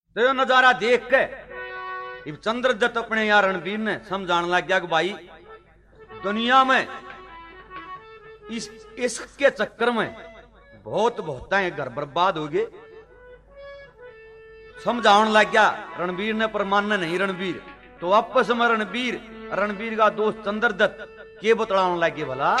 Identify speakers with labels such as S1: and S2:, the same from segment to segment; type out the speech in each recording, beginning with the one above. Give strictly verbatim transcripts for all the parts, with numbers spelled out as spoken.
S1: तो यो नजारा देख के इब चंद्रदत्त अपने यार रणबीर ने समझाने लग गया कि भाई दुनिया में इस इसके चक्कर में बहुत बहुत है घर बर्बाद हो गए। समझाने लग गया रणबीर ने, पर मानने नहीं रणबीर। तो आपस में रणबीर रणबीर का दोस्त चंद्रदत्त के बतलाने लग गए भला।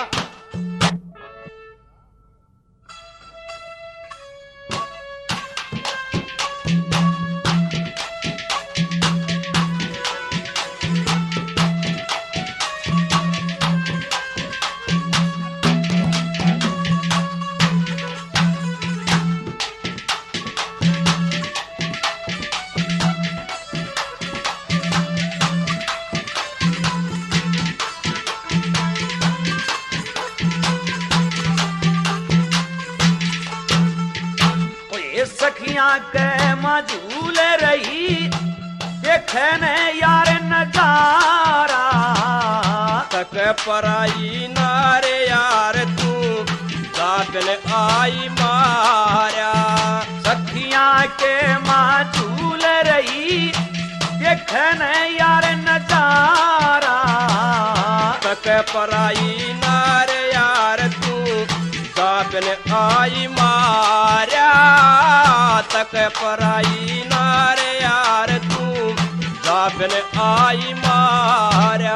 S1: सखियां के मजूल रही देखने यार नजारा,
S2: तक पराई नारे यार तू दाखल आई मारा।
S1: सखियां के मजूल रही देखने यार नजारा,
S2: तक पराई नारे यार तू दाखल आई मारा। तक पराई नारे यार तू दाखल आई मारा।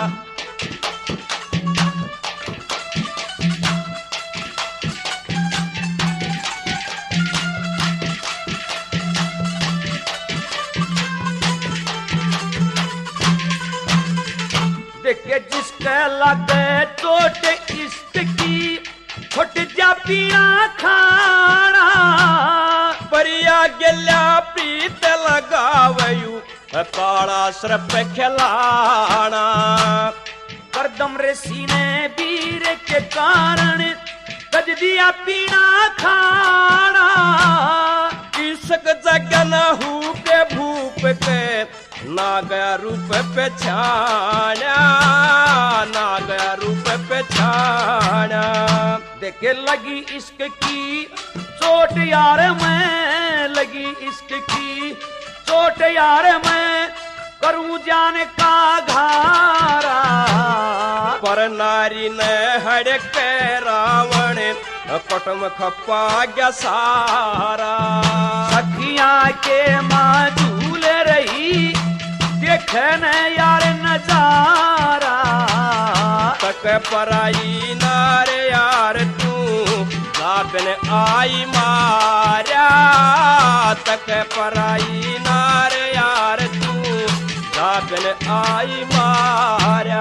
S1: देखे जिसके लगे चोट इसकी फट जा पिया खाना,
S2: परिया गेल्या प्रीत लगावयू काला सरप खिलाना।
S1: करदम रे सीने वीर के कारण गज दिया पीना खाना।
S2: इसक जगन हु के भूप के ना गया रूप पहचाना, ना गया रूप पहचाना।
S1: देखे लगी इश्क की चोट यार मैं, लगी इश्क की चोट यार मैं करूं जाने का घारा।
S2: पर नारी ने हड़के रावण पटम खपा गया सारा।
S1: सखियां के माजूल रही देखने यार नजारा,
S2: तक पराई नारे यार तू दाखल आई मारा। तक पराई नारे यार तू दाखल आई मारा।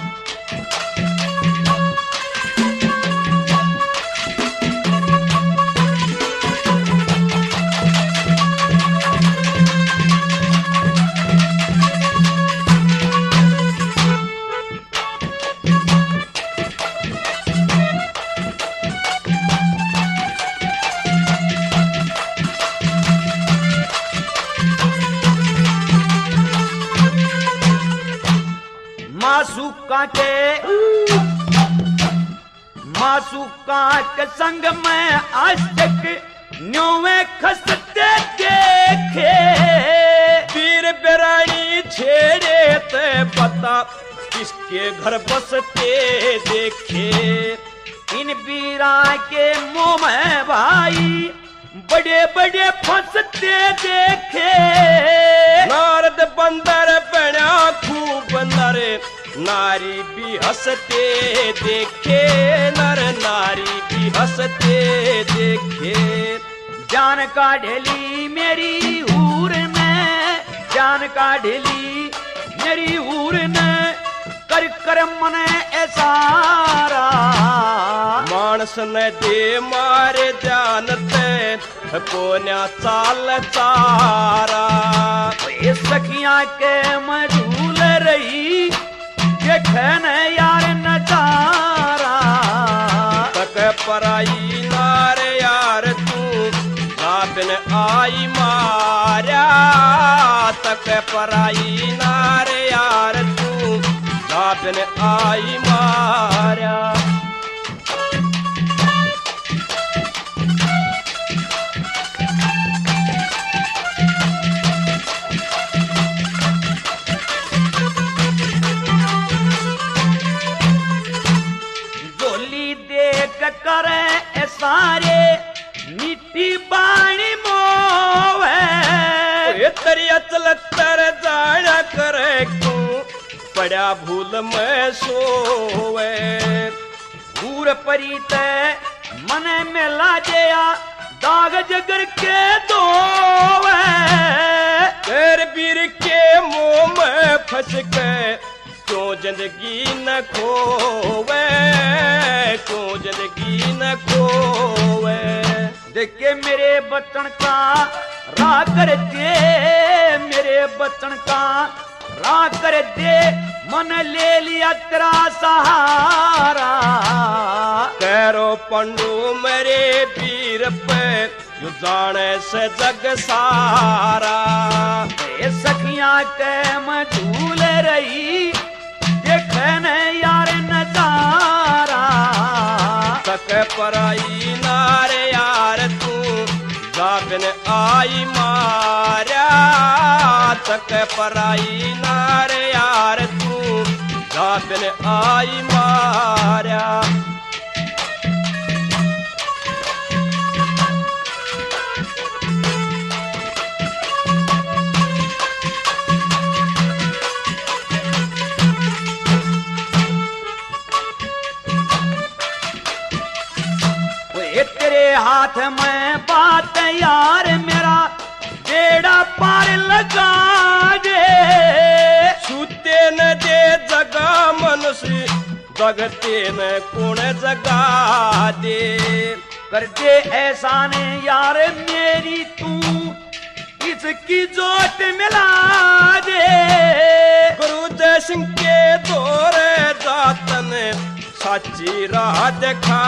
S1: मासूका के मासूका के संग में आज तक न्योवे खसते देखे।
S2: वीर बेरानी छेड़े ते पता किसके घर बसते देखे।
S1: इन वीरा के मुंह में भाई बड़े बड़े फंसते देखे।
S2: नारद बंदर बना खूब नर नारी भी हंसते देखे। नर नारी भी हंसते देखे।
S1: जान का ढेली मेरी हूर ने, जान का ढेली मेरी हूर ने कर कर मने ऐसारा।
S2: मानस ने दे मारे जानते कोन्या चाल चारा।
S1: ये सखियां के मजूल रही देखने यार नजारा।
S2: तक पराई नारे यार तू दाखल आई मारा। तक पराई नारे यार तू दाखल आई मारा। चलतर जाया करे क्यों पड़ा भूल में सोवे
S1: पूर परी तय मने में लाजया दाग जगर के दोवे
S2: कर बीर के मुंह में फंस के क्यों जिंदगी न खोवे क्यों जिंदगी न खोवे
S1: देख के मेरे बचन का राह कर दे मेरे बचन का राह कर दे मन ले लिया तेरा सहारा
S2: कैरो पंडू मेरे वीर पे यू जाने से जग सारा
S1: ए सखियां के मझूल रही देखने यार नजारा
S2: तक पराई नारे यार तू जाबिन आई मारा तक पराई नारे यार तू जाबिन आई मारा
S1: तेरे हाथ में बात यार मेरा बेड़ा पार लगा दे
S2: छूते न दे जगा मनुष्य जगते न कौन जगा दे
S1: कर दे एहसान यार मेरी तू इसकी जोत मिला दे
S2: गुरुदेव सिंह के दौरे जातन साची राह दिखा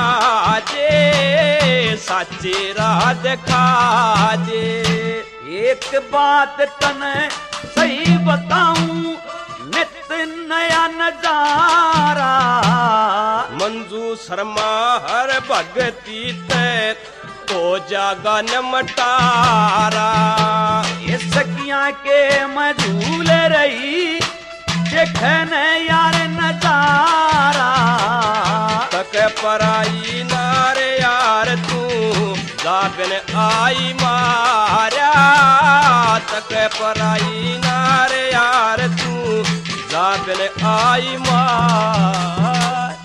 S2: दे साची राह दिखा दे
S1: एक बात तने सही बताऊं नित नया नजारा
S2: मंजू शर्मा हर भगती ते तो जागा न मटारा
S1: ये सखियां के मझूल रही देखने यार नजारा
S2: तक पराई नारे यार तू जाबिन आई मारा तक पराई नारे यार तू जाबिन आई मार